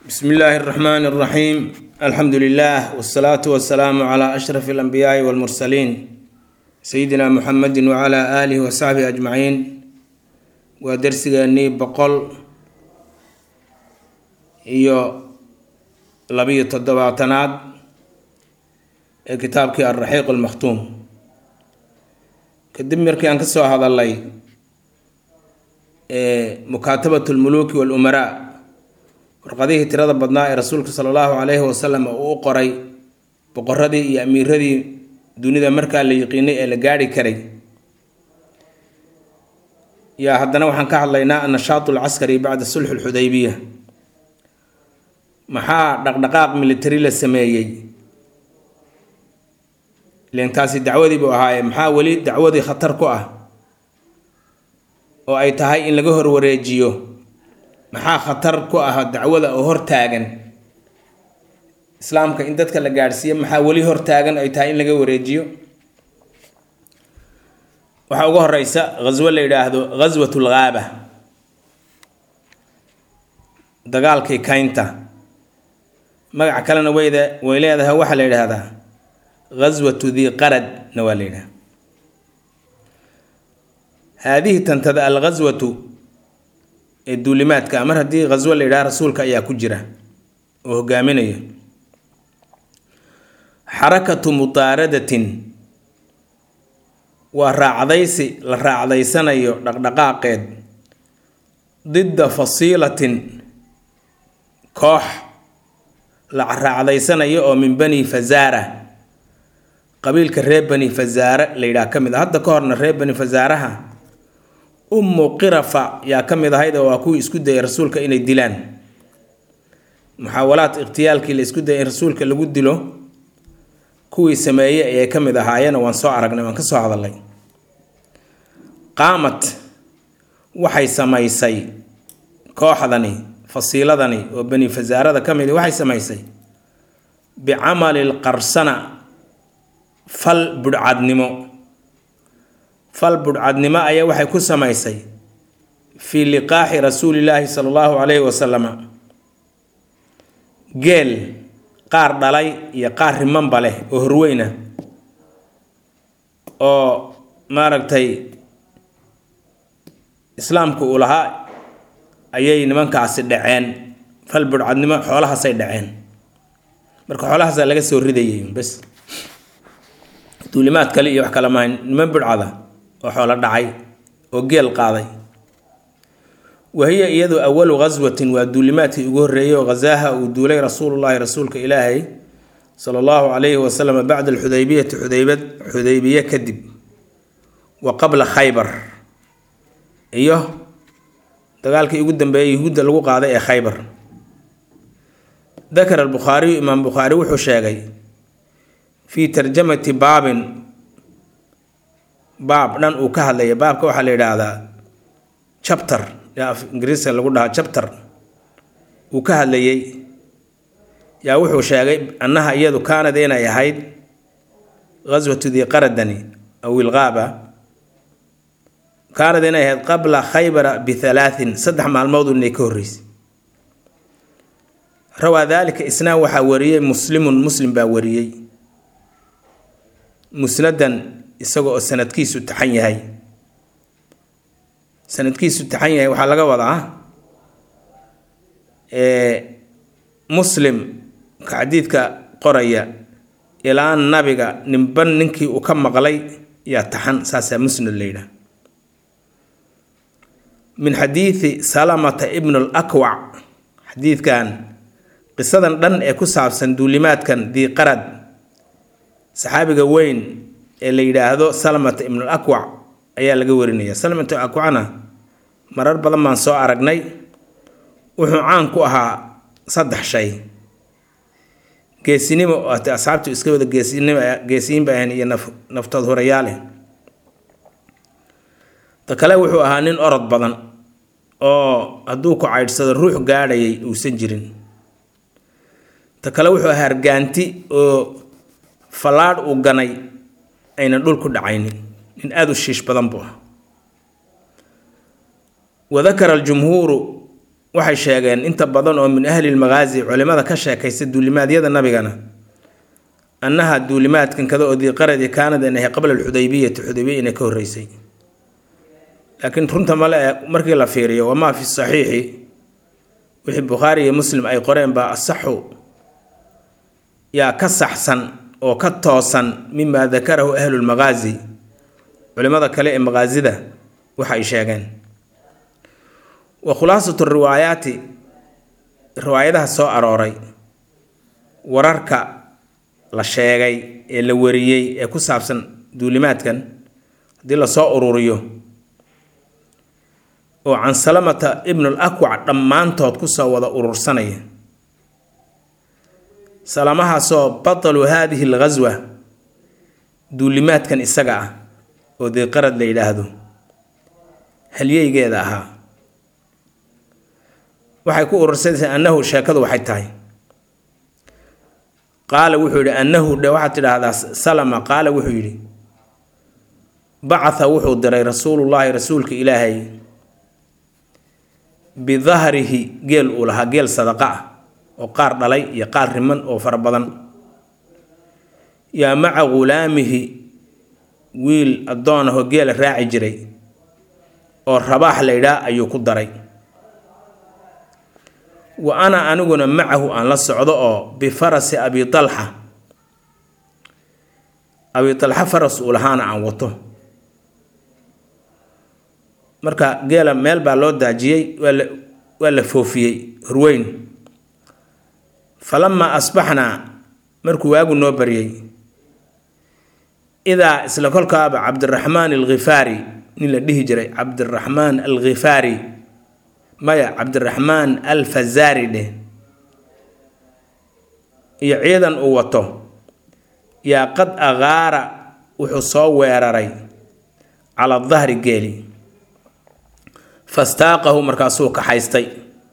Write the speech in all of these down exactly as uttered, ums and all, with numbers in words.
بسم الله الرحمن الرحيم الحمد لله والصلاة والسلام على أشرف الأنبياء والمرسلين سيدنا محمد وعلى آله وصحبه أجمعين ودرسيني بقول iyo labiyo toddobaatanaad ee kitaabkii Ar-Rahiiq al-Makhtuum kadib markii aan ka soo hadalay ee mukaatabatul muluki wal umara warqadihii tirada badnaa ee rasuulka sallallahu alayhi wasallam uu qoray boqoradii iyo amiiradii dunida markaa la yaqiinay ee la gaari karay yaa haddana waxaan ka hadlaynaa an-nashaatul askari ba'da sulh al-Hudaybiyah maxaa dhaqdhaqaaq military la sameeyay leentaasi dacwadii buu ahaa maxaa wali dacwadii khatar ku ah oo ay tahay in laga hor wareejiyo maxaa khatar ku ah dacwada oo hor taagan islaamka in dadka la gaarsiiyo maxaa wali hor taagan ay tahay in laga wareejiyo waxa ugu horeysa ghazwa la yiraahdo ghazwatul ghaaba dagaalkii kaynta magac kalena weyda way leedahay waxa la yiraahdaa ghazwatu dhi qarad nawalina هذه تنتدى الغزوة الدولمات كأمر هذه غزوة اللي رأى رسولك أيها كجرة وهجامينية حركة مطاردة والرعديس الرعديسنا دقائق ضد فصيلة كوح الرعديسنا يو من بني فزارة قبيل كريب بني فزارة اللي رأى كم إذا هذا كورن ريب بني فزارها أم قرفة يا كم إذا هيدا وأكو يسكت يا رسولك إن الدلان محاولات اغتيالك اللي يسكت يا رسولك اللي قد له كوي سماية يا كم إذا هاينا وانصاع رجنا وانكسر على الله قامت وحي سمايسي كوحدني فصيلة وبني فزارة كم إذا وحي سمايسي بعمل القرصنة فل بدعد نمو فالبرعد نما أي وحي كسمايسي في لقاح رسول الله صلى الله عليه وسلم قال قار دلي يا قار من بله وهروينا أو ما ركتي إسلامك أولها أيي نمان كعسد دعين فالبرعد نما حولها سيد دعين مركو حولها زي لقى سوري ديين بس تولمات كلي يحكى لما نمان برعده وحول دعي وقيل قاضي وهي يد أول غزوة ودولمات يقول ريو غزاها ودولي رسول الله رسولك إلهي صلى الله عليه وسلم بعد الحديبية حديبية حديبية كذب وقبل خيبر إيوه تقالك يقدم بأي يهود لغو قاضي خيبر ذكر البخاري إمام بخاري وحشاقي في ترجمة باب باب نان او كهلي باب كو waxa la yiraahdaa chapter ya ingiriisi lagu dhahaa chapter uu ka hadlayay yaa wuxuu sheegay annaha iyadu kaanad inay ahayd ghazwatu dhi qaradani aw al-ghaba kaanad inay ahayd qabla khaybar bi thalathin saddex maalmood inay ka horeysay rawa dhalika isna waxa wariyay muslimun muslim baa wariyay musnadan isagoo sanadkiisu taxan yahay sanadkiisu taxan yahay waxa laga wadaa ee muslim ka xadiidka qoraya ilaa nabiga ninban ninkii uu ka maqlay ya taxan saasa musnad leeyda min xadiisi salamata ibn al-akwa xadiidkan qisadan dhan ee ku saabsan duulimaadkan dii qarad saxaabiga weyn ee la yiraahdo Salamata ibn al-Akwa ayaa laga warinaya Salamata al-Akwa'na marar badan maan soo aragnay wuxuu caan ku ahaa saddex shay geesinimo oo asxaabtu iska wada geesinimo geesiin baan iyo naftood horeyaale ta kale wuxuu ahaa nin orod badan oo hadduu ku caydsado ruux gaadhayay uusan jirin ta kale wuxuu ahaa hargaanti oo falaad u ganay ayna dhulku dhacaynin in aad u shiish badan buu wadakara al-jumhuur waxay sheegeen inta badan oo min ahli lmagaazi culimada ka sheekaysa duulimaadyada nabigana annaha duulimaadkan kada oo diiqaradi kaanad inahay qabla alxudaybiyati xudaybiya inay ka horreysay laakiin runta male markii la fiiriyo wamaa fi saxiixi wixii bukhaari iyo muslim ay qoreen baa asaxu yaa ka saxsan oo ka toosan mima dakarahu ahlu lmagaazi culimada kale ee magaazida waxa ay sheegeen wa khulaasatu riwaayaati riwaayadaha soo arooray wararka la sheegay ee la wariyey ee ku saabsan duulimaadkan haddii lasoo ururiyo oo can salamata ibn al-akwac dhammaantood kusoo wada urursanaya salamahaasoo batalu haadihi alghaswa duulimaadkan isaga ah oo diiqarad la yidhaahdo halyeygeeda ahaa waxay ku urursanaysaa annahu sheekadu waxay tahay qaala wuxuu yidhi annahu dhe waxaad tidhaahdaa salama qaala wuxuu yidhi bacatha wuxuu diray rasuulullaahi rasuulka ilaahay bidahrihi geel uu lahaa geel sadaqa ah oo qaar dhalay iyo qaar riman oo fara badan yaa maca ghulaamihi wiil addoon ahoo geela raaci jiray oo rabaax la yidhaah ayuu ku daray wa ana aniguna macahu aan la socdo oo bifarasi abi talxa abi talxa faras uu lahaana aan wato marka geela meel baa loo daajiyey waa la waa la foofiyey horweyn falamaa asbaxnaa markuu waagu noo baryey idaa isla kolkaaba cabdiraxmaan alkhifaari nin la dhihi jiray cabdiraxmaan alkhifaari maya cabdiraxmaan alfazaari dheh iyo ciidan uu wato yaa qad agaara wuxuu soo weeraray cala dahri geeli fastaaqahu markaasuu kaxaystay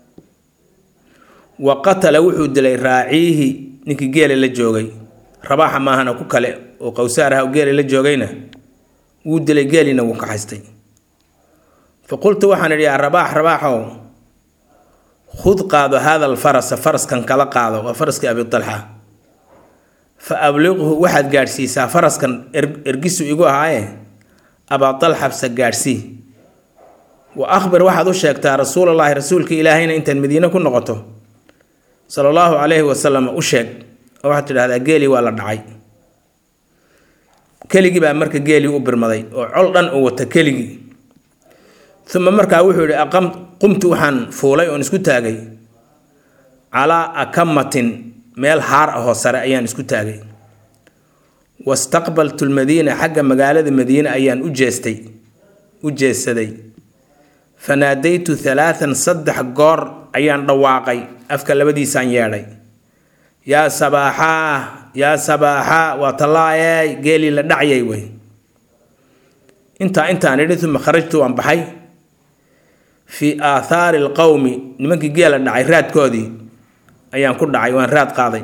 wa qatala wuxuu dilay raaciihi ninkii geela la joogay rabaaxa maahana ku kale oo qowsaar ah oo geela la joogayna wuu dilay geelina wuu kaxaystay fa qultu waxaan idhi yaa rabaax rabaaxow khud qaado haada alfarasa faraskan kala qaado waa faraskii abi talxa fa abliqhu waxaad gaadhsiisaa faraskan ergisu igu ahaaye abaa talxabsa gaadhsii wa akhbir waxaad u sheegtaa rasuulallaahi rasuulka ilaahayna intaad madiine ku noqoto sala allahu calayhi wasalam u sheeg oo waxaad tidhahdaa geelii waa la dhacay keligii baa marka geelii u birmaday oo col dhan uu wata keligii uma markaa wuxuu yidhi aqam qumtu waxaan fuulay oon isku taagay calaa akamatin meel haar ahoo sare ayaan isku taagay wastaqbaltu lmadiina xagga magaalada madiine ayaan u jeestay u jeesaday fanaadaytu halaathan saddex goor ayaan dhawaaqay afka labadiisaan yeedhay yaa sabaaxaa yaa sabaaxaa waa tallaayey geelii la dhacyay wey intaa intaan idhi uma kharajtu waan baxay fii aathaari alqowmi nimankii geela dhacay raadkoodii ayaan ku dhacay waan raad qaaday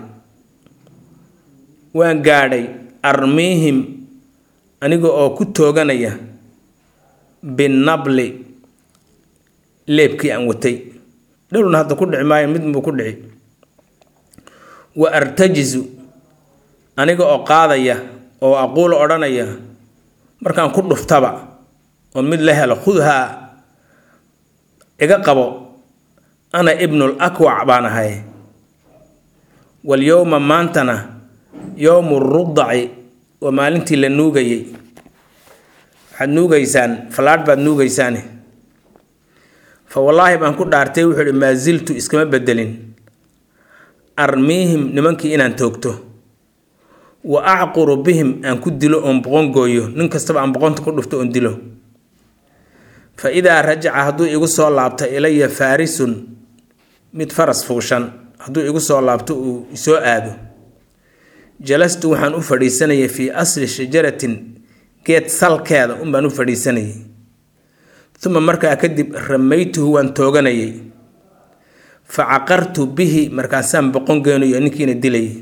waan gaadhay armiihim aniga oo ku tooganaya binabli leebkii aan watay dhowrna hadda ku dhici maayo midnbuu ku dhici wa artajizu aniga oo qaadaya oo aquulo odhanaya markaan ku dhuftaba oo mid la helo khudhaa iga qabo ana ibnul akwac baan ahay walyowma maantana yowmu rudaci waa maalintii la nuugayey waxaad nuugaysaan fallaadh baad nuugaysaane fa wallaahi baan ku dhaartay wuxuu ihi maa ziltu iskama bedelin armiihim nimankii inaan toogto wa acquru bihim aan ku dilo oon boqon gooyo nin kastaba aan boqonta ku dhufto oon dilo fa idaa rajaca hadduu igu soo laabto ilaya faarisun mid faras fuushan hadduu igu soo laabto uu isoo aado jalastu waxaan u fadhiisanayay fii asli shajaratin geed salkeeda unbaan u fadhiisanayay uma markaa kadib ramaytuhu waan tooganayay fa caqartu bihi markaasaan boqon geenayo ninkiina dilayay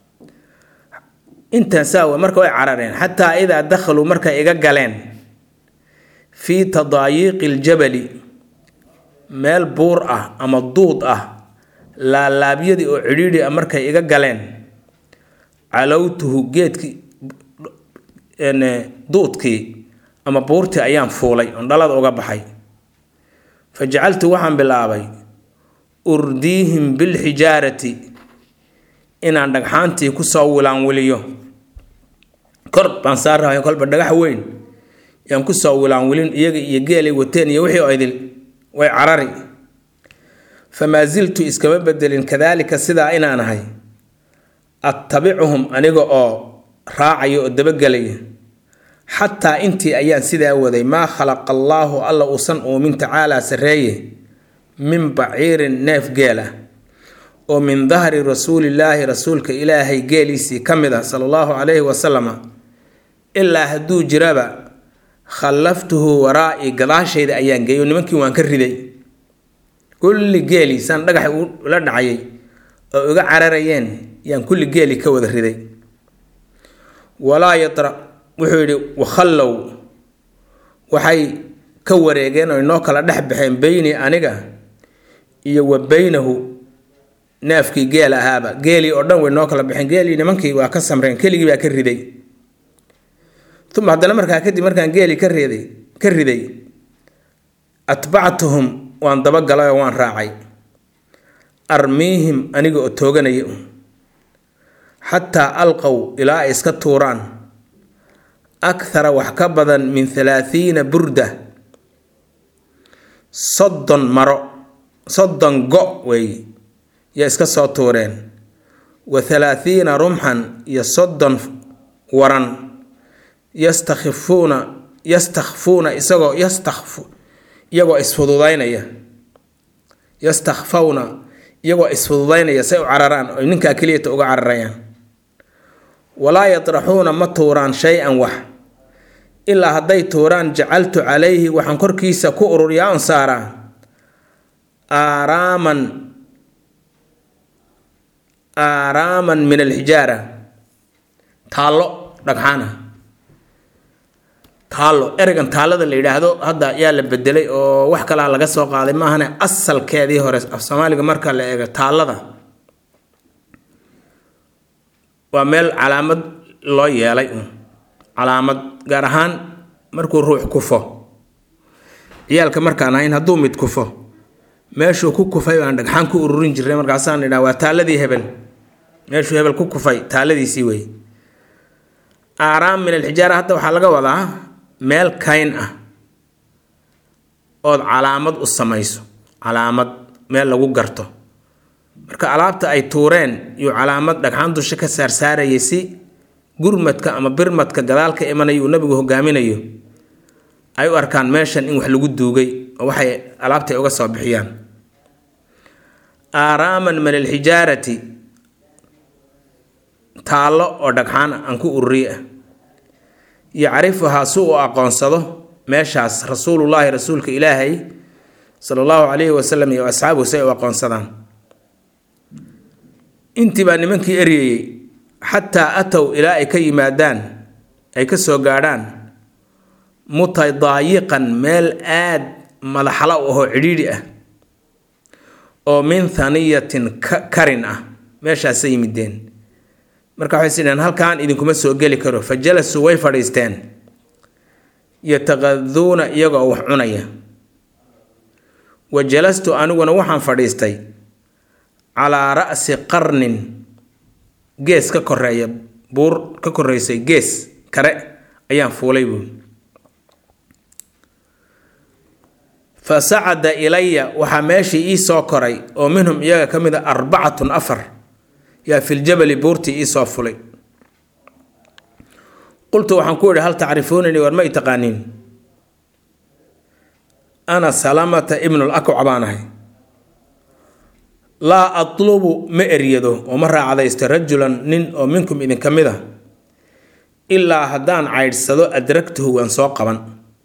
intaasaa marka way carareen xataa idaa dakhaluu markay iga galeen fii tadaayiiqi iljabali meel buur ah ama duud ah laalaabyadii oo cidhiidhi ah markay iga galeen calowtuhu geedkii duudkii ama buurtii ayaan fuulay oon dhalada uga baxay fajacaltu waxaan bilaabay urdiihim bilxijaarati inaan dhagxaantii kusoo wilaanwiliyo kor baan saarahay kolba dhagax weyn yaan kusoo wilaanwilin iyaga iyo geelay wateen iyo wixii oo idil way carari famaa ziltu iskama bedelin kadaalika sidaa inaan ahay attabicuhum aniga oo raacayo oo dabagelaya xataa intii ayaan sidaa waday maa khalaqa allaahu alla uusan uumin tacaalaa sarreeye min baciirin neef geel ah oo min dahri rasuulillaahi rasuulka ilaahay geeliisii ka mid ah sala allahu calayhi wasalama ilaa hadduu jiraba khallaftuhu waraa'i gadaashayda ayaan geeyo nimankii waan ka riday kulli geelii saan dhagaxa ula dhacayay oo iga cararayeen yaan kulli geeli ka wada riday walaa yatra wuxuu yidhi wakhallow waxay ka wareegeen oo inoo kala dhex baxeen beynii aniga iyo wa beynahu neefkii geel ahaaba geelii oo dhan way noo kala baxeen geelii nimankii waa ka samreen keligii baa ka riday uma haddana markaa kadib markaan geelii ka riday ka riday atbactuhum waan dabagalay oo waan raacay armiihim aniga oo tooganaya xataa alqow ilaa ay iska tuuraan akthara wax ka badan min halaathiina burda soddon maro soddon go' weeye yaa iska soo tuureen wa halaathiina rumxan iyo soddon waran yastakhifuuna yastakhfuuna isagoo yastakfu iyagoo isfududaynaya yastakhfawna iyagoo isfududaynaya say u cararaan oo ninkaa keliyata uga cararayaan walaa yatraxuuna ma tuuraan shay-an wax ilaa hadday tuuraan jacaltu calayhi waxaan korkiisa ku ururiyaa on saaraa aaraaman aaraaman min alxijaara taallo dhagxaana taallo ereygan taallada la yidhaahdo hadda yaa la bedelay oo wax kalaa laga soo qaaday maahane asalkeedii hore af soomaaliga marka la eego taallada waa meel calaamad loo yeelay calaamad gaar ahaan markuu ruux kufo ciyaalka markaan ahayn hadduu mid kufo meeshuu ku kufay baan dhagxaan ku ururin jirnay markaasaan idhaa waa taalladii hebel meeshuu hebel ku kufay taalladiisii wey aaraam min alxijaara hadda waxaa laga wadaa meel kayn ah ood calaamad u samayso calaamad meel lagu garto marka alaabta ay tuureen iyo calaamad dhagxaan dusha ka saarsaarayay si gurmadka ama birmadka gadaalka imanaya uu nabigu hogaaminayo ay u arkaan meeshan in wax lagu duugay oo waxay alaabtay uga soo bixiyaan aaraaman min alxijaarati taallo oo dhagxaan aan ku ururiye ah yacrifuhaa si uu aqoonsado meeshaas rasuulullaahi rasuulka ilaahay sala allahu calayhi wasalam iyo asxaabuhu si ay u aqoonsadaan intii baa nimankii eryayey xataa atow ilaa ay ka yimaadaan ay ka soo gaadhaan mutadaayiqan meel aad madaxla u ahoo cidhiidhi ah oo min thaniyatin karin ah meeshaasay yimideen marka waxay sidheen halkaan idinkuma soo geli karo fa jalasuu way fadhiisteen yataqaduuna iyagoo wax cunaya wa jalastu aniguna waxaan fadhiistay calaa ra'si qarnin gees ka koreeya buur ka koreysay gees kare ayaan fuulay buuli fa sacada ilaya waxaa meeshii ii soo koray oo minhum iyaga ka mid a arbacatun afar yaa filjabali buurtii ii soo fulay qultu waxaan ku idhi hal tacrifuunanii war ma i taqaaniin ana salamata ibnu lakwac baan ahay laa atlubu ma eryado oo ma raacdaysto rajulan nin oo minkum idinka mid a ilaa haddaan caydhsado adragtuhu waan soo qaban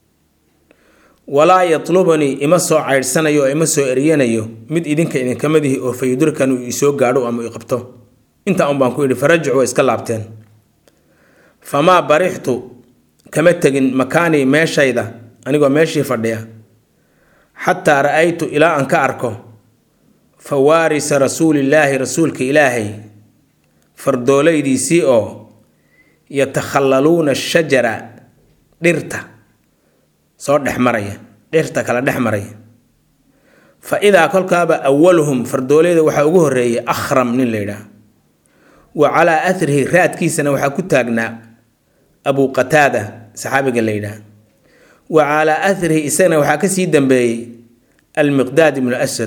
walaa yatlubanii ima soo caydhsanayo oo ima soo eryanayo mid idinka idinka midihi oo fa yudrikan uu isoo gaadho ama i qabto intaa un baan ku idhi farajicu way iska laabteen famaa barixtu kama tegin makaanii meeshayda anigoo meeshii fadhiya xataa ra'aytu ilaa aan ka arko fawaarisa rasuulillaahi rasuulka ilaahay fardoolaydiisii oo yatakhallaluuna ashajara dhirta soo dhex maraya dhirta kala dhex maraya fa idaa kolkaaba awaluhum fardoolayda waxaa ugu horreeyay akhram nin la yidhaah wa calaa athrihi raadkiisana waxaa ku taagnaa abu qataada saxaabiga la yidhaah wa calaa athrihi isagana waxaa kasii dambeeyey almiqdaad ibnu asad.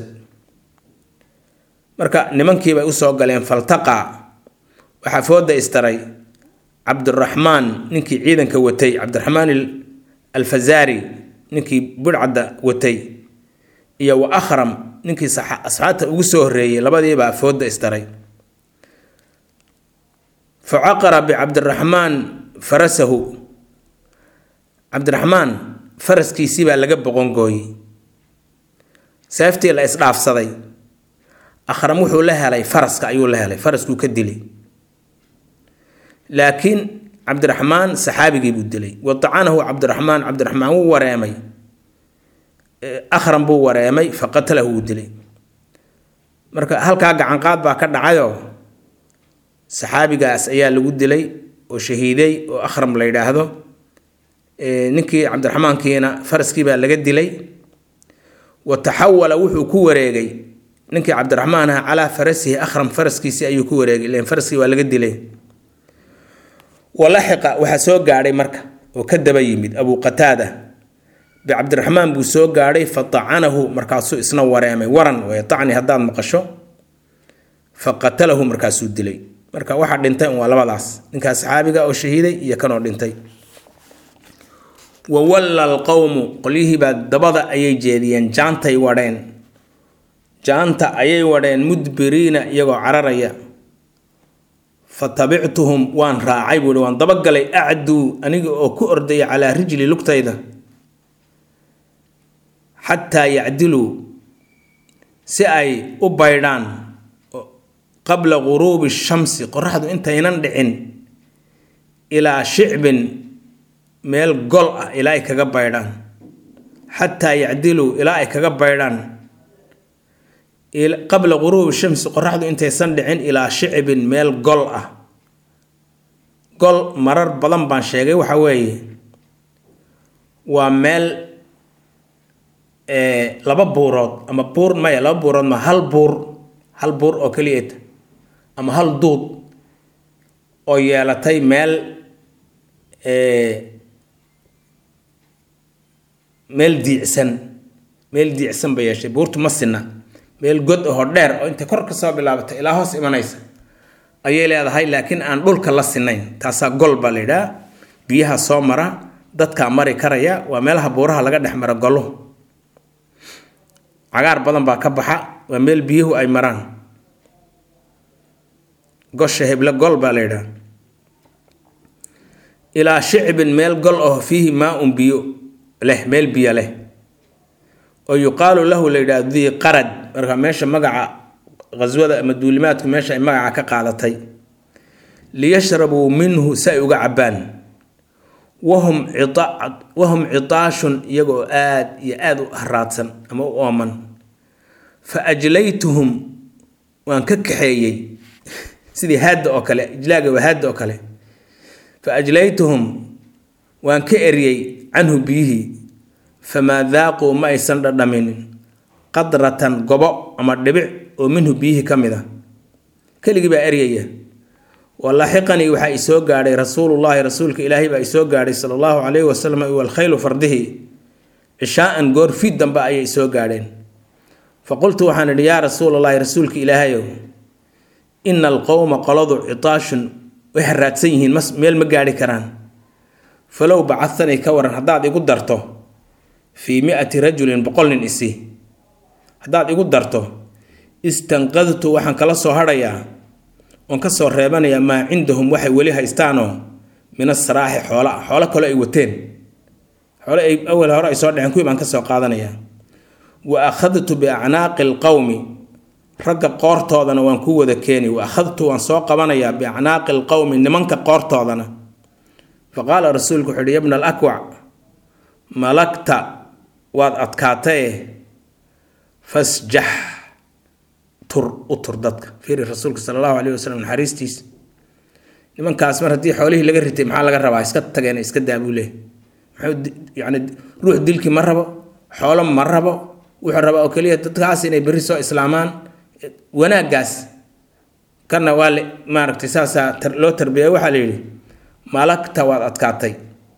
marka nimankiibay usoo galeen faltaqa waxaa fooda istaray cabdiraxmaan ninkii ciidanka watay cabdiraxmaan alfazaari ninkii budhcadda watay iyo wa akhram ninkii asxaabta ugu soo horreeyey labadiibaa fooda istaray. facaqara bicabdiraxmaan farasahu cabdiraxmaan faraskiisii baa laga boqongooyey seeftii la isdhaafsaday. akhram wuxuu la helay faraska ayuu la helay faraskuu ka dilay laakiin cabdiraxmaan saxaabigii buu dilay. wadacanahu cabdiraxmaan cabdiraxmaan wuu wareemay akhram buu wareemay faqatalahu wuu dilay. marka halkaa gacanqaad baa ka dhacayoo saxaabigaas ayaa lagu dilay oo shahiiday oo akhram la yidhaahdo. ninkii cabdiraxmaankiina faraskii baa laga dilay. wa taxawala wuxuu ku wareegay ninkii cabdiraxmaan aha calaa farasihi akhram faraskiisii ayuu ku wareegay ileen faraskii waa laga dilay. walaxiqa waxaa soo gaadhay marka oo ka daba yimid abu qataada bicabdiraxmaan buu soo gaadhay fatacanahu markaasuu isna wareemay waran way tacni haddaad maqasho faqatalahu markaasuu dilay. marka waxaa dhintay waa labadaas ninkaas saxaabiga oo shahiiday iyo kanoo dhintay. wawalla alqowmu qolyihiibaa dabada ayay jeediyeen jaantay wadheen jaanta ayay wadheen mudbiriina iyagoo cararaya. fatabictuhum waan raacay buuhi waan dabagalay acduu aniga oo ku ordaya calaa rijli lugtayda xataa yacdiluu si ay u baydhaan qabla guruubi shamsi qoraxdu intaynan dhicin ilaa shicbin meel gol ah ilaa ay kaga baydhaan xataa yacdiluu ilaa ay kaga baydhaan qabla guruubi shamsi qoraxdu intaysan dhicin ilaa shicbin meel gol ah. gol marar badan baan sheegay waxa weeye waa meel laba buurood ama buur maya laba buurood ma hal buur hal buur oo keliyeeta ama hal duud oo yeelatay meel meel diicsan meel diicsan ba yeeshay buurtu ma sinna meel god ahoo dheer oo intay kor ka soo bilaabatay ilaa hoos imanaysa ayay leedahay laakiin aan dhulka la sinayn taasaa gol baa la yidhaha. biyaha soo mara dadkaa mari karaya waa meelaha buuraha laga dhex mara golluhu cagaar badan baa ka baxa waa meel biyuhu ay maraan gosha heble gol baa la yidhaha. ilaa shicbin meel gol aho fiihi maa-un biyo leh meel biyo leh oo yuqaalu lahu la yidhaha dii qarad. marka meesha magaca qaswada ama duulimaadku meesha ay magaca ka qaadatay liyashrabuu minhu si ay uga cabbaan wahum wahum citaashun iyagoo aad iyo aada u haraadsan ama u ooman. fa ajlaytuhum waan ka kaxeeyey sidii haadda oo kale ijlaaga waa haadda oo kale. fa ajlaytuhum waan ka eryey canhu biyihii famaa daaquu ma aysan dhadhaminin qadratan gobo ama dhibic oo minhu biyihii ka mid a keligii baa eryaya. walaaxiqanii waxaa isoo gaadhay rasuulullaahi rasuulka ilaahay baa isoo gaadhay sala allahu calayhi wasalam walkhaylu fardihi cishaa'an goor fiid dambe ayay isoo gaadheen. fa qultu waxaan idhi yaa rasuulallaahi rasuulka ilaahayow ina alqowma qoladu citaashun way haraadsan yihiin meel ma gaadhi karaan. falow bacadtanii ka waran haddaad igu darto fii mi-ati rajulin boqol nin isi haddaad igu darto istanqadtu waxaan kala soo hadhayaa oon ka soo reebanayaa maa cindahum waxay weli haystaanoo min asaraaxi xoola xoolo kale ay wateen xoolo ay awal hore ay soo dhaceen kuwii baan ka soo qaadanayaa. wa akhadtu biacnaaqi alqowmi ragga qoortoodana waan ku wada keeni wa akhadtu waan soo qabanayaa biacnaaqi alqowmi nimanka qoortoodana. fa qaala rasuulku wuxuu uhi yabna alakwac malagta waad adkaatae fasjax tur u tur dadka fiiri rasuulka sala allahu calayhi wasalam naxariistiis nimankaas mar haddii xoolihii laga ritay maxaa laga rabaa iska tageen iska daabule maxuu yani ruux dilkii ma rabo xoolo ma rabo wuxuu rabaa oo keliya dadkaas inay berri soo islaamaan wanaaggaas kana waa le maaragtay saasaa loo tarbiya waxaa la yidhi malagta waad adkaatay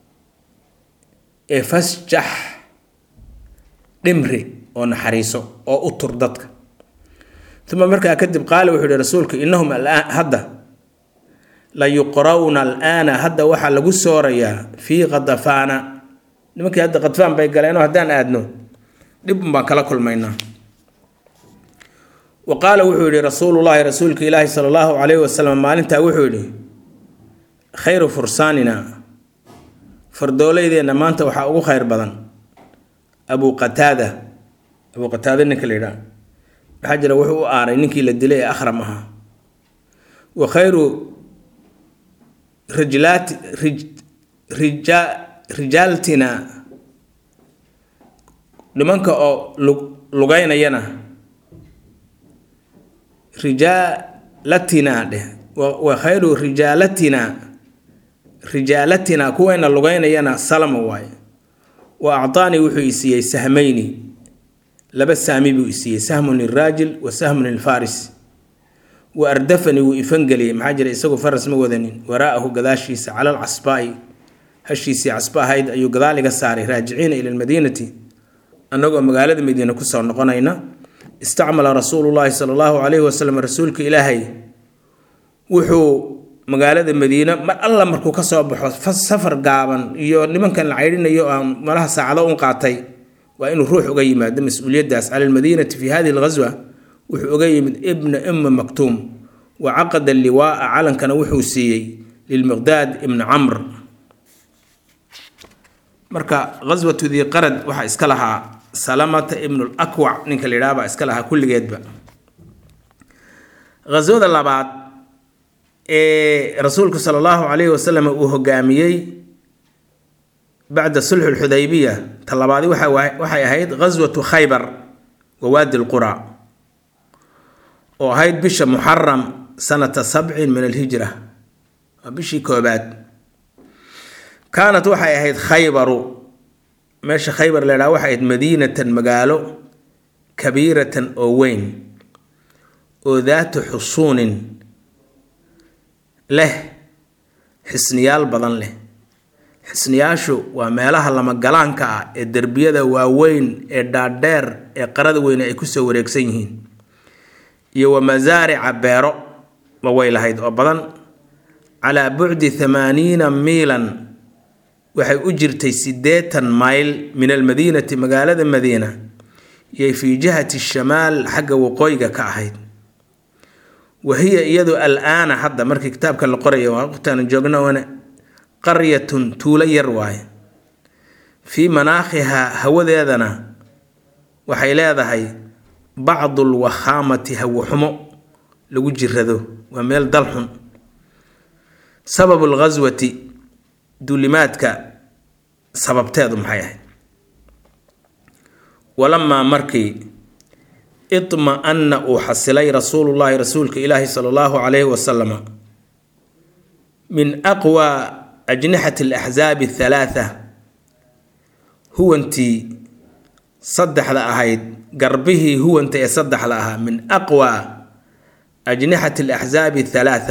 ee fasjax dhimri oo naxariiso oo u tur dadka uma markaa kadib qaale wuxuu yihi rasuulku innahum alaan hadda la yuqrawna alaana hadda waxaa lagu soorayaa fii qadafaana nimankii hadda qadfaan bay galeenoo haddaan aadno dhib baan kala kulmaynaa wa qaala wuxuu yihi rasuulullaahi rasuulka ilaahi sala allahu calayhi wasalam maalintaa wuxuu yidhi khayru fursaanina fardooleydeenna maanta waxaa ugu khayr badan abu qataada abu qataada ninka la yidhaha maxaa jira wuxuu u aaray ninkii la dilay ee akhram ahaa wa khayru rijlaati rij rija rijaaltina nimanka oo lug lugaynayana rijaalatina dheh wa khayru rijaalatina rijaalatina kuwayna lugaynayana salama waaye wa acطaanii wuxuu i siiyey sahmayni laba saami buu i siiyey sahmun liraajil wa sahmun lilfaris wa ardafanii wuu ifangeliyey maxaa jira isagu faras ma wadanin waraa'ahu gadaashiisa cala alcasbaa'i hashiisii casba ahayd ayuu gadaal iga saaray raajiciina ila lmadiinati annagoo magaalada madiina kusoo noqonayna istacmala rasuulullaahi sala allahu calayhi wasalam rasuulka ilaahay wuxuu magaalada madiina mar alla markuu ka soo baxo safar gaaban iyo nimankan la caydhinayo aan malaha saacado un qaatay waa inuu ruux uga yimaado mas-uuliyaddaas cala almadiinati fi hadihi alghaswa wuxuu uga yimid ibna ima maktuum wa caqada liwaa'a calankana wuxuu siiyey lilmiqdaad ibni camr marka ghaswatu dii qarad waxaa iska lahaa salamata ibnu lakwac ninka la yidhaha baa iska lahaa kulligeedba ghaswada labaad ee rasuulku sala allahu calayhi wasalam uu hogaamiyey bacda sulxu lxudaybiya ta labaadi waxay ahayd ghaswatu khaybar wa waadi lqura oo ahayd bisha muxaram sanata sabcin min alhijra waa bishii koobaad kaanat waxay ahayd khaybaru meesha khaybar la ydhaha waxay ahayd madiinatan magaalo kabiiratan oo weyn oo daatu xusuunin leh xisniyaal badan leh xisniyaashu waa meelaha lamagalaanka ah ee derbiyada waaweyn ee dhaadheer ee qarada weyne ay kusoo wareegsan yihiin iyo wa masaarica beero ma way lahayd oo badan calaa bucdi thamaaniina miilan waxay u jirtay siddeetan mayl min almadiinati magaalada madiina iyo fii jihati shamaal xagga waqooyiga ka ahayd wahiya iyadu alaana hadda markii kitaabka la qorayo waqtaanu joogno wana qaryatun tuulo yar waaye fii manaakhihaa hawadeedana waxay leedahay bacdu lwakhaamati hawaxumo lagu jirado waa meel dalxun sababu lghaswati duulimaadka sababteedu maxay ahayd walamaa markii idma-ana uu xasilay rasuulullaahi rasuulka ilaahi sala allahu calayhi wasalama min aqwaa ajnixati alaxsaabi athalaatha huwantii saddexda ahayd garbihii huwanta ee saddexda ahaa min aqwaa ajnixati alaxsaabi athalaatha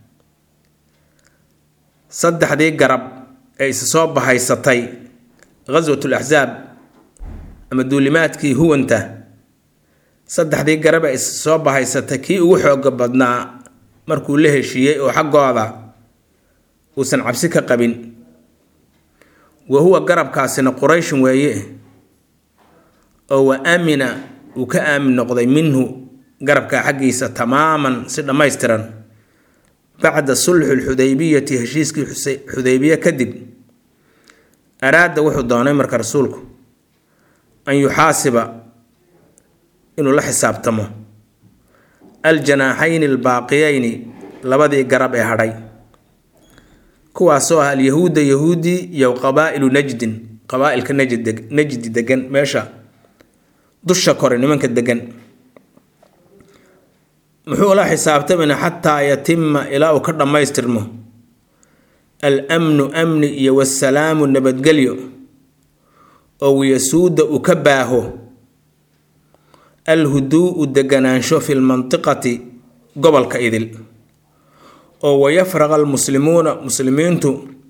saddexdii garab ee isa soo bahaysatay ghaswatu laxsaab ama duulimaadkii huwanta saddexdii garab ee isa soo bahaysatay kii ugu xooga badnaa markuu la heshiiyey oo xaggooda uusan cabsi ka qabin wa huwa garabkaasina qurayshin weeye oo wa aamina uu ka aamin noqday minhu garabkaa xaggiisa tamaaman si dhammaystiran bacda sulxi lxudaybiyati heshiiskii xudaybiye kadib araada wuxuu doonay marka rasuulku an yuxaasiba inuu la xisaabtamo aljanaaxayni albaaqiyayni labadii garab ee hadhay kuwaasoo ah alyahuuda yahuudi iyo qabaa'ilu najdin qabaailka najd najdi degan meesha dusha kore nimanka degan muxuu la xisaabtamina xataa yatima ilaa uu ka dhammaystirmo al-amnu amni iyo wasalaamu nabadgelyo oo yasuuda uu ka baaho alhuduu'u deganaansho fi lmantiqati gobolka idil oo wayafraqa almuslimuuna muslimiintu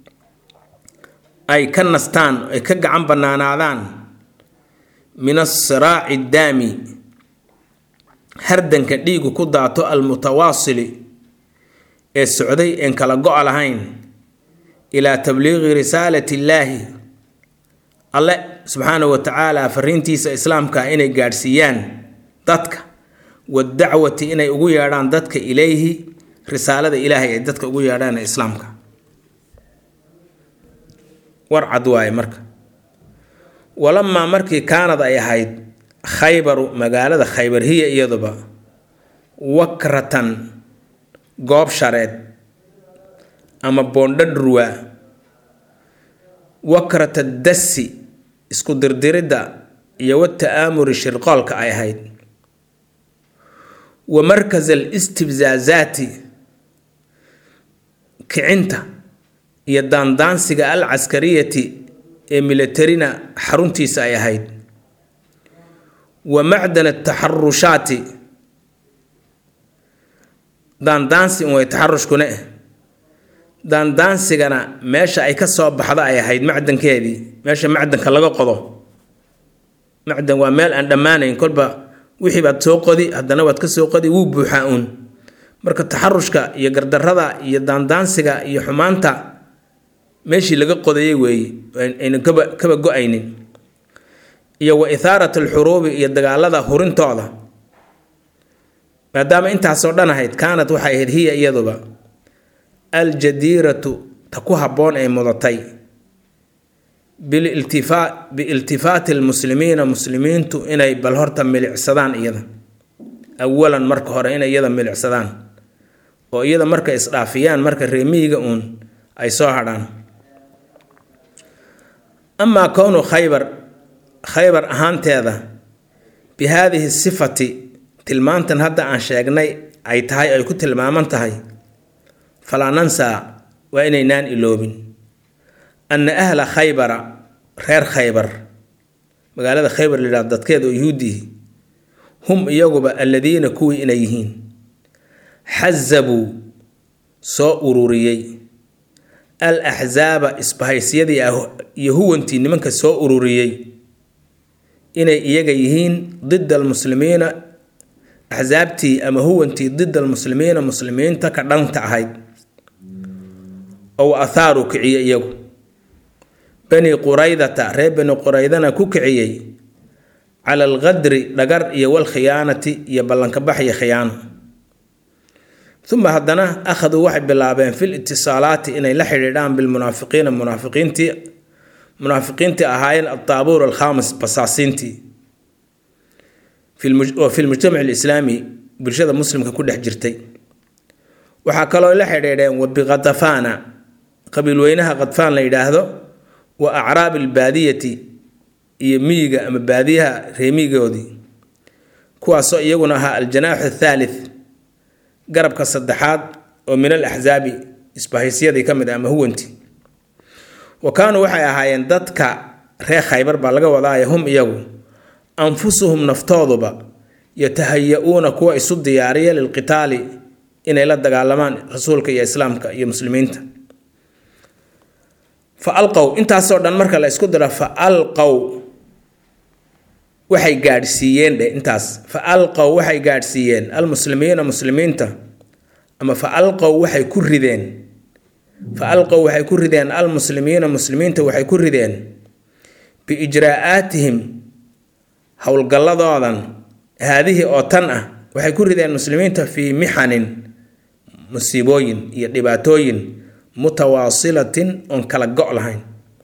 ay ka nastaan ay ka gacan bannaanaadaan min asiraaci daami hardanka dhiigu ku daato almutawaasili ee socday een kala go' lahayn ilaa tabliiqi risaalati illaahi alle subxaanahu wa tacaala fariintiisa islaamka inay gaadhsiiyaan dadka wadacwati inay ugu yeedhaan dadka ilayhi risaalada ilaahay ay dadka ugu yeedhaan islaamka war cad waaye marka walamaa markii kaanad ay ahayd khaybaru magaalada khaybar hiya iyaduba wakratan goob shareed ama boondhadhurwa wakrata dasi isku dirdiridda iyo wata'aamuri shirqoolka ay ahayd wa markaz alistibzaazaati kicinta iyo daandaansiga alcaskariyati ee militarina xaruntiisa ay ahayd wa macdan ataxarushaati daandaansi un way taxarushkuna daandaansigana meesha ay ka soo baxda ay ahayd macdankeedii meesha macdanka laga qodo macdan waa meel aan dhammaanayn kolba wixii baad soo qodi haddana waad ka soo qodi wuu buuxaa uun marka taxarushka iyo gardarrada iyo daandaansiga iyo xumaanta meeshii laga qodayay weeye aynan kaba kaba go-aynin iyo wa ithaarat alxuruubi iyo dagaalada hurintooda maadaama intaasoo dhan ahayd kaanad waxay ahayd hiya iyaduba aljadiiratu ta ku habboon ay mudatay bililtifaa biiltifaati almuslimiina muslimiintu inay bal horta milicsadaan iyada awalan marka hore inay iyada milicsadaan oo iyada marka isdhaafiyaan marka reemiyiga uun ay soo hadhaan amaa kownu khaybar khaybar ahaanteeda bi haadihi sifati tilmaantan hadda aan sheegnay ay tahay ay ku tilmaaman tahay falaa nansaa waa inaynaan iloobin anna ahla khaybara reer khaybar magaalada khaybar la yidhahdo dadkeeda oo yuhuudihi hum iyaguba alladiina kuwii inay yihiin xazabuu soo ururiyey al axzaaba isbahaysyadii iyo huwantii nimanka soo ururiyey inay iyaga yihiin dida almuslimiina axsaabtii ama huwantii dida almuslimiina muslimiinta ka dhanta ahayd ow athaaru kiciye iyagu bani quraydata reer bani quraydana ku kiciyey cala alqadri dhagar iyo walkhiyaanati iyo ballankabax iyo khiyaano uma haddana akhaduu waxay bilaabeen fi litisaalaati inay la xidhiidhaan bilmunaafiqiina munaafiqiintii munaafiqiintii ahaayeen altaabuur alkhaamis basaasiintii oo fi lmujtamac alislaami bulshada muslimka ku dhex jirtay waxaa kaloo la xidhiidheen wabiqatafaana qabiilweynaha qadfaan la yidhaahdo wa acraabi albaadiyati iyo miyiga ama baadiyaha reemigoodii kuwaasoo iyaguna ahaa aljanaaxu athaalith garabka saddexaad oo min al axsaabi isbahaysyadii ka mid ah ama huwantii wa kaanuu waxay ahaayeen dadka reer khaybar baa laga wadaaya hum iyagu anfusuhum naftooduba yatahaya-uuna kuwa isu diyaariya lilqitaali inay la dagaalamaan rasuulka iyo islaamka iyo muslimiinta fa alqow intaasoo dhan marka la isku diro fa alqow waxay gaadhsiiyeen dhe intaas fa alqow waxay gaadhsiiyeen almuslimiina muslimiinta ama fa alqow waxay ku rideen fa alqow waxay ku rideen almuslimiina muslimiinta waxay ku rideen biijraa'aatihim howlgalladoodan haadihii oo tan ah waxay ku rideen muslimiinta fii mixanin musiibooyin iyo dhibaatooyin mutawaasilatin oon kala go' lahayn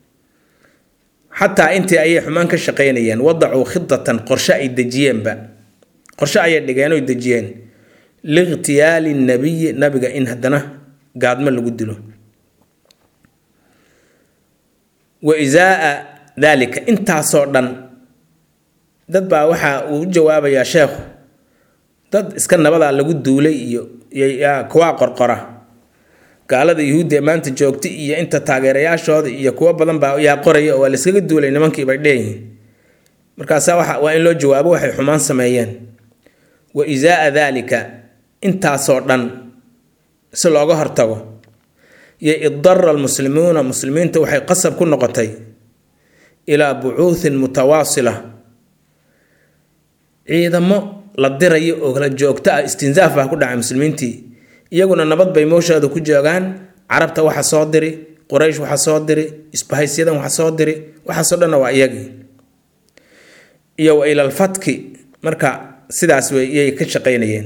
xataa intii ayay xumaan ka shaqaynayeen wadacuu khidatan qorshe ay dejiyeenba qorshe ayay dhigeen oy dejiyeen liikhtiyaali nabiyi nabiga in haddana gaadmo lagu dilo wa isaaa daalika intaasoo dhan dad baa waxa uu jawaabayaa sheekhu dad iska nabada lagu duulay iyo yaa kuwa qorqora gaalada yahuudda maanta joogta iyo inta taageerayaashooda iyo kuwa badan baa yaa qoraya oo la iskaga duulay nimankii bay dheeyeen markaas waxa waa in loo jawaabo waxay xumaan sameeyeen wa izaa dhalika intaasoo dhan si looga hortago ya iddarra almuslimuuna muslimiinta waxay qasab ku noqotay ilaa bucuuthin mutawaasila ciidamo la dirayo oo kala joogta ah istinzaaf baa ku dhacay muslimiintii iyaguna nabad bay mooshooda ku joogaan carabta waxa soo diri quraysh waxa soo diri isbahaysiyadan waxa soo diri waxa soo dhan waa iyagii iyo wa ila alfatki marka sidaas way ka shaqeynayeen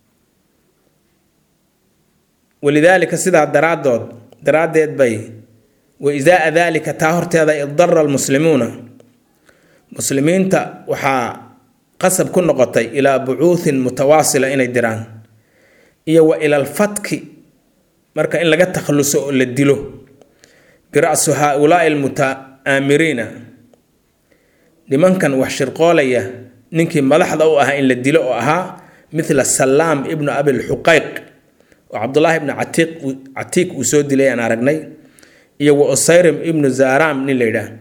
walidaalika sidaa daraadood daraadeed bay wa izaa dhalika taa horteeda iddarra almuslimuuna muslimiinta waxaa qasab ku noqotay ilaa bucuuthin mutawaasila inay diraan iyo wa ila alfatki marka in laga takhaluso oo la dilo bira'su haaulaa'i almutaamiriina nimankan wax shirqoolaya ninkii madaxda u ahaa in la dilo oo ahaa mithla salaam ibnu abi lxuqayq oo cabdullaahi ibnu catiiq catiiq uu soo dilay aan aragnay iyo wa usayrim ibnu zaaraam nin la yidhaah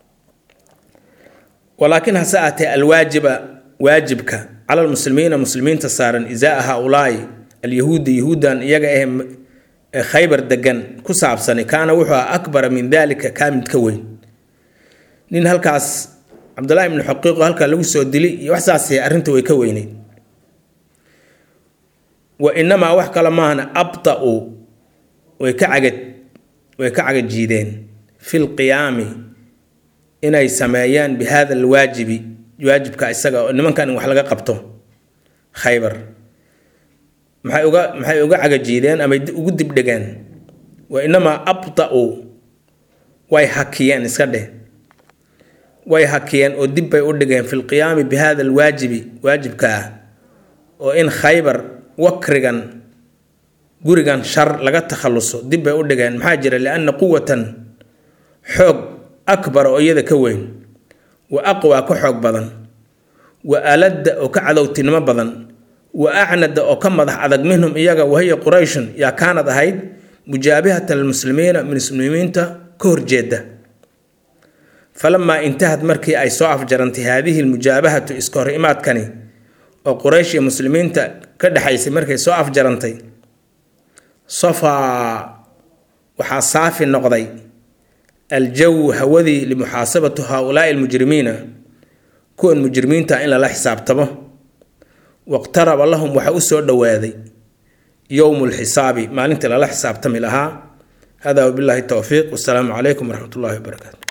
walaakin hase aatee alwaajiba waajibka cala almuslimiina muslimiinta saaran izaa haaulaa'i alyahuudi yahuudan iyaga ee khaybar degan ku saabsani kaana wuxuu ahaa akbara min dalika kaa mid ka weyn nin halkaas cabdullaahi ibnu xuqiiqo halkaa lagu soo dilay iyo wax saasee arrinta way ka weyneyd wa inamaa wax kale maahana abta'u way ka cagad way ka cagajiideen fi lqiyaami inay sameeyaan bi hada alwaajibi waajibka isaga oo nimankan in wax laga qabto khaybar maxay uga maxay uga cagajiideen ama ugu dibdhigeen wa inamaa abta'u way hakiyeen iska dheh way hakiyeen oo dib bay u dhigeen fi lqiyaami bi hada alwaajibi waajibka ah oo in khaybar wakrigan gurigan shar laga takhaluso dib bay u dhigeen maxaa jira lianna quwatan xoog akbar oo iyada ka weyn wa aqwa ka xoog badan wa aladda oo ka cadowtinimo badan wa acnada oo ka madax adag minhum iyaga wahiya qurayshun yaa kaanad ahayd mujaabihatan lilmuslimiina muslimiinta ka horjeeda falamaa intahad markii ay soo afjarantay haadihi lmujaabahatu iska hor imaadkani oo quraysh iyo muslimiinta ka dhexaysay markay soo afjarantay safaa waxaa saafi noqday aljaw hawadii limuxaasabati haaulaa'i almujrimiina kuwan mujrimiinta in lala xisaabtamo waqtaraba lahum waxa u soo dhowaaday yowmu lxisaabi maalintii lala xisaabtami lahaa hada wabilaahi towfiiq wasalaamu calaykum waraxmat ullahi wabarakaatu